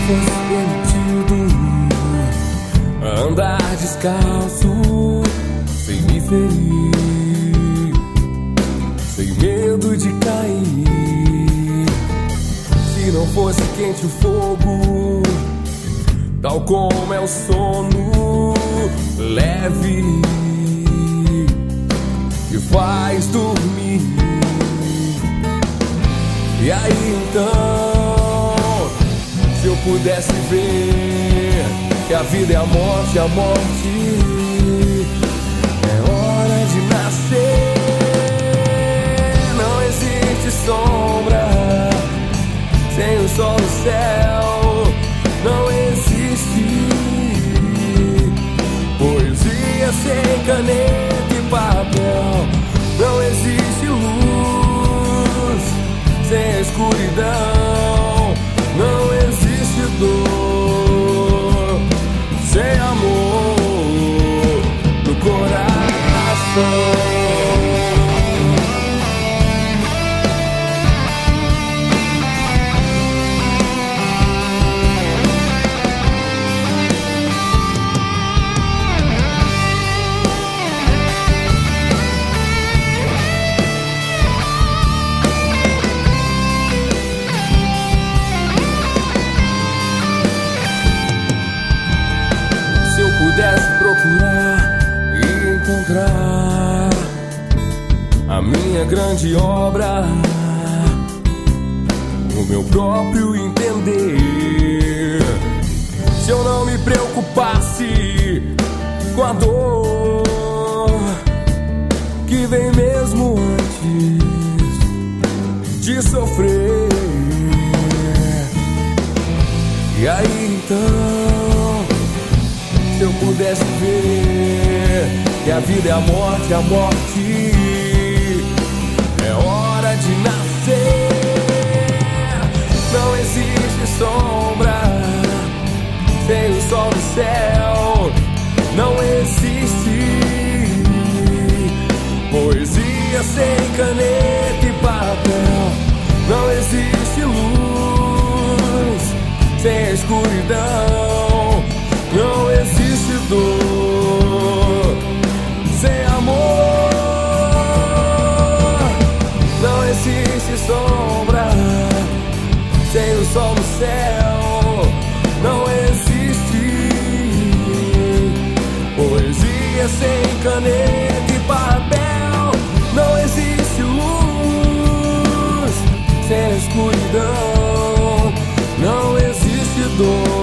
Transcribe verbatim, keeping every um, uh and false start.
fosse permitido andar descalço, sem me ferir, sem medo de cair. Se não fosse quente o fogo, tal como é o sono leve que faz dormir. E aí então, se eu pudesse ver que a vida é a morte, a morte é hora de nascer. Não existe sombra sem o sol no céu, não existe poesia sem caneta e papel, não existe luz sem a escuridão, não existe dor sem amor no coração. Pudesse procurar e encontrar a minha grande obra, o meu próprio entender, se eu não me preocupasse com a dor que vem mesmo antes de sofrer. E aí então, se eu pudesse ver que a vida é a morte, a morte é hora de nascer. Não existe sombra sem o sol no céu, não existe poesia sem caneta e papel, não existe luz sem a escuridão, não existe dor sem amor, não existe sombra sem o sol no céu, não existe poesia sem caneta e papel, não existe luz sem a escuridão, não existe dor